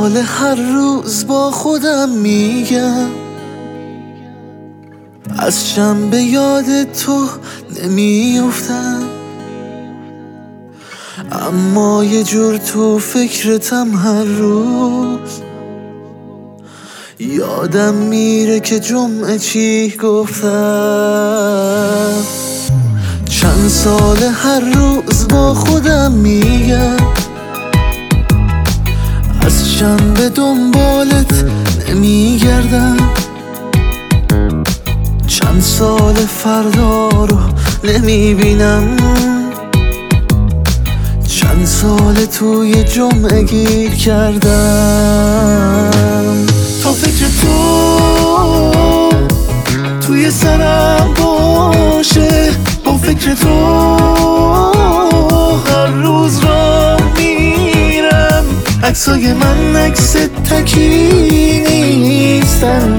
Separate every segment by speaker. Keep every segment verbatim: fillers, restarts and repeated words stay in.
Speaker 1: سال هر روز با خودم میگم از شنبه یاد تو نمیافتم، اما یه جور تو فکرتم هر روز. یادم میره که جمعه چی گفتم. چند سال هر روز با خودم میگم از شنبه دنبالت نمیگردم، چند سال فردا رو نمیبینم، چند سال توی جمعه گیر کردم. تا فکر تو توی سرم باشه، با فکر تو هر روز را میرم. عکسای من عکس تکی نیستن،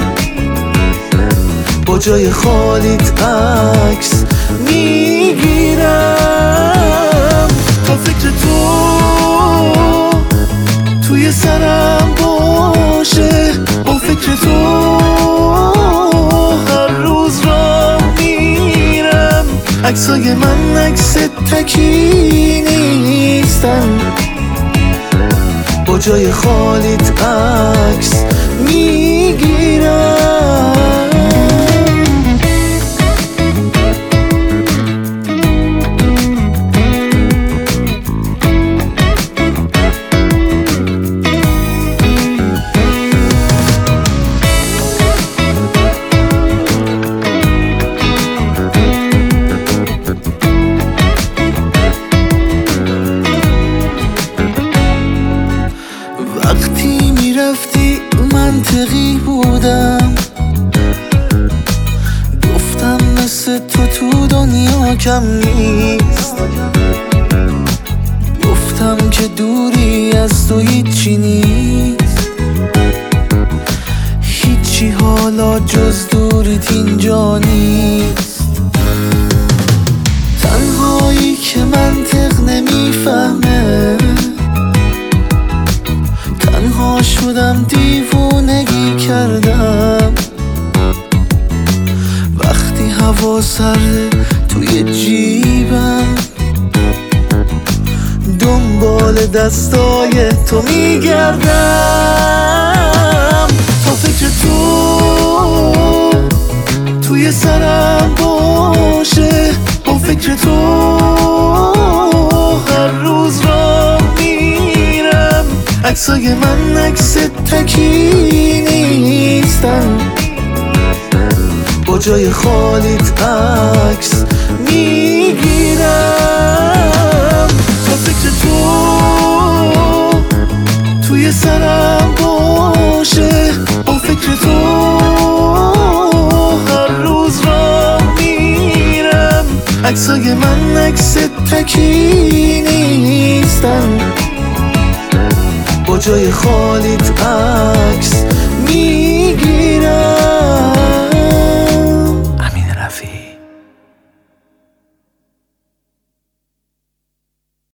Speaker 1: با جای خالیت عکس میگیرم. تا فکر تو توی سرم باشه، با فکر تو هر روز را میرم. عکسای من عکس تکی نیستن، با جای خالیت عکس میگیرم. وقتی میرفتی منطقی بودم، گفتم مثل تو تو دنیا کم نیست، گفتم که دوری از تو هیچی نیست، هیچی حالا جز دوریت اینجا نیست. تنهایی که منطق نمیفهمه، تنها شدم دیوونگی کردم. وقتی هوا سرده توی جیبم، دنبال دستای تو میگردم. تا فکر تو توی سرم باشه، با فکر تو هر روز را میرم. عکسای من عکس تکی نیستن، با جای خالیت عکس میگیرم. تا فکر تو توی سرم باشه، با فکر تو هر روز را میرم. عکسای من عکس تکی نیستن، با جای خالیت